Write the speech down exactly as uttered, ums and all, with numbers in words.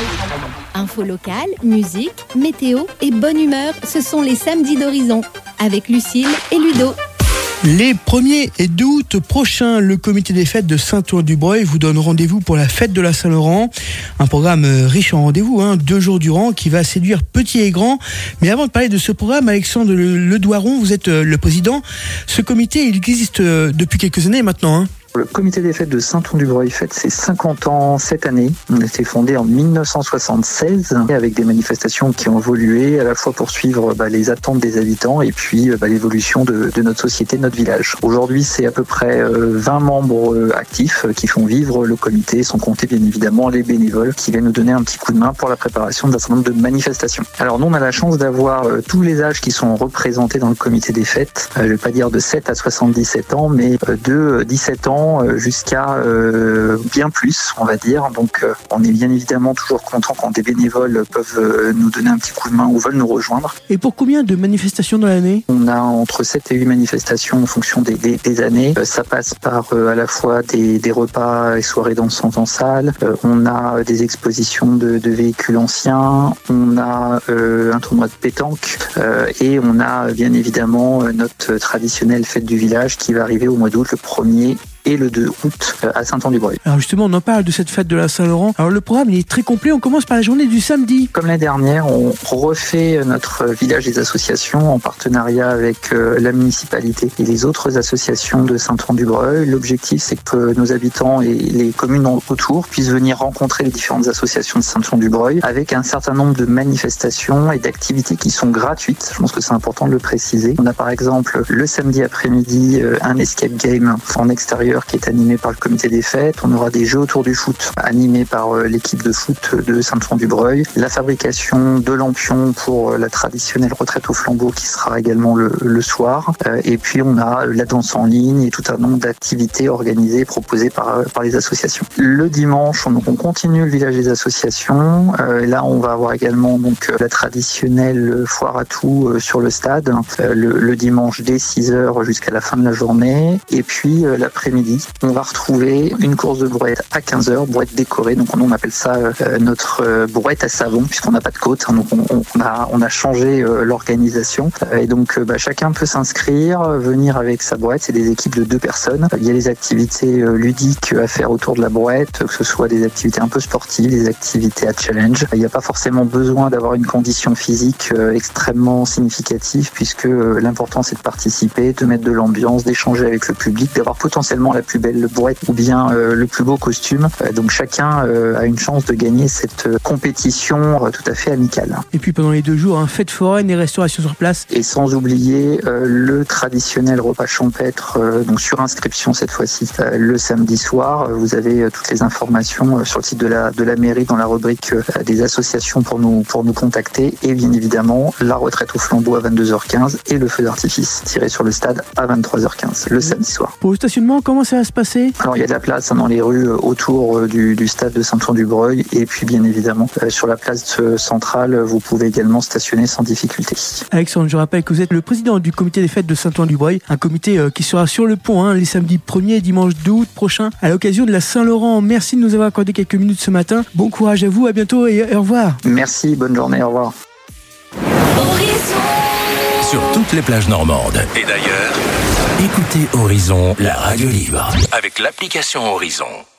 Info locale, musique, météo et bonne humeur, ce sont les samedis d'Horizon avec Lucille et Ludo. Les premier et deux août prochains, le comité des fêtes de Saint-Ouen-du-Breuil vous donne rendez-vous pour la fête de la Saint-Laurent. Un programme riche en rendez-vous, hein, deux jours durant, qui va séduire petits et grands. Mais avant de parler de ce programme, Alexandre Ledoiron, vous êtes le président. Ce comité, il existe depuis quelques années maintenant, hein. Le comité des fêtes de Saint-Ouen-du-Breuil fête ses cinquante ans cette année. On a été fondé en dix-neuf cent soixante-seize avec des manifestations qui ont évolué à la fois pour suivre bah, les attentes des habitants et puis bah, l'évolution de, de notre société, de notre village. Aujourd'hui, c'est à peu près euh, vingt membres euh, actifs qui font vivre le comité, sans compter bien évidemment les bénévoles qui viennent nous donner un petit coup de main pour la préparation d'un certain nombre de manifestations. Alors nous, on a la chance d'avoir euh, tous les âges qui sont représentés dans le comité des fêtes. Euh, je ne vais pas dire de sept à soixante-dix-sept ans, mais euh, de dix-sept ans jusqu'à euh, bien plus, on va dire. Donc euh, on est bien évidemment toujours content quand des bénévoles peuvent euh, nous donner un petit coup de main ou veulent nous rejoindre. Et pour combien de manifestations dans l'année ? On a entre sept et huit manifestations en fonction des, des, des années. Euh, ça passe par euh, à la fois des, des repas et soirées dansantes en salle. Euh, on a des expositions de, de véhicules anciens. On a euh, un tournoi de pétanque. Euh, et on a bien évidemment notre traditionnelle fête du village qui va arriver au mois d'août, le premier et le deux août à Saint-Ouen-du-Breuil. Alors justement, on en parle de cette fête de la Saint-Laurent. Alors le programme, il est très complet. On commence par la journée du samedi. Comme l'année dernière, on refait notre village des associations en partenariat avec la municipalité et les autres associations de Saint-Ouen-du-Breuil. L'objectif, c'est que nos habitants et les communes autour puissent venir rencontrer les différentes associations de Saint-Ouen-du-Breuil avec un certain nombre de manifestations et d'activités qui sont gratuites. Je pense que c'est important de le préciser. On a par exemple le samedi après-midi un escape game en extérieur qui est animé par le comité des fêtes. On aura des jeux autour du foot animés par l'équipe de foot de Saint-Ouen-du-Breuil. La fabrication de lampions pour la traditionnelle retraite au flambeau qui sera également le, le soir. Et puis on a la danse en ligne et tout un nombre d'activités organisées et proposées par, par les associations. Le dimanche, on, on continue le village des associations. Et là, on va avoir également donc la traditionnelle foire à tout sur le stade le, le dimanche dès six heures jusqu'à la fin de la journée. Et puis l'après-midi, on va retrouver une course de brouette à quinze heures, brouette décorée. Donc on appelle ça euh, notre euh, brouette à savon puisqu'on n'a pas de côte. Hein, donc on, on, a, on a changé euh, l'organisation. Euh, et donc euh, bah, chacun peut s'inscrire, venir avec sa brouette. C'est des équipes de deux personnes. Il y a des activités euh, ludiques à faire autour de la brouette, que ce soit des activités un peu sportives, des activités à challenge. Il n'y a pas forcément besoin d'avoir une condition physique euh, extrêmement significative puisque euh, l'important c'est de participer, de mettre de l'ambiance, d'échanger avec le public, d'avoir potentiellement la plus belle brouette ou bien euh, le plus beau costume. Euh, donc chacun euh, a une chance de gagner cette euh, compétition euh, tout à fait amicale. Et puis pendant les deux jours, hein, fête foraine et restauration sur place. Et sans oublier euh, le traditionnel repas champêtre, euh, donc sur inscription cette fois-ci, euh, le samedi soir. Vous avez euh, toutes les informations euh, sur le site de la, de la mairie dans la rubrique euh, des associations pour nous, pour nous contacter. Et bien évidemment, la retraite au flambeau à vingt-deux heures quinze et le feu d'artifice tiré sur le stade à vingt-trois heures quinze le samedi soir. Pour le stationnement, comment ça va se passer ? Alors il y a de la place hein, dans les rues autour du, du stade de Saint-Ouen-du-Breuil et puis bien évidemment euh, sur la place centrale, vous pouvez également stationner sans difficulté. Alexandre, je rappelle que vous êtes le président du comité des fêtes de Saint-Ouen-du-Breuil, un comité euh, qui sera sur le pont hein, les samedis premier et dimanche deux août prochain à l'occasion de la Saint-Laurent. Merci de nous avoir accordé quelques minutes ce matin. Bon courage à vous, à bientôt et, et au revoir. Merci, bonne journée, au revoir. Sur toutes les plages normandes et d'ailleurs, écoutez Horizon, la radio libre, avec l'application Horizon.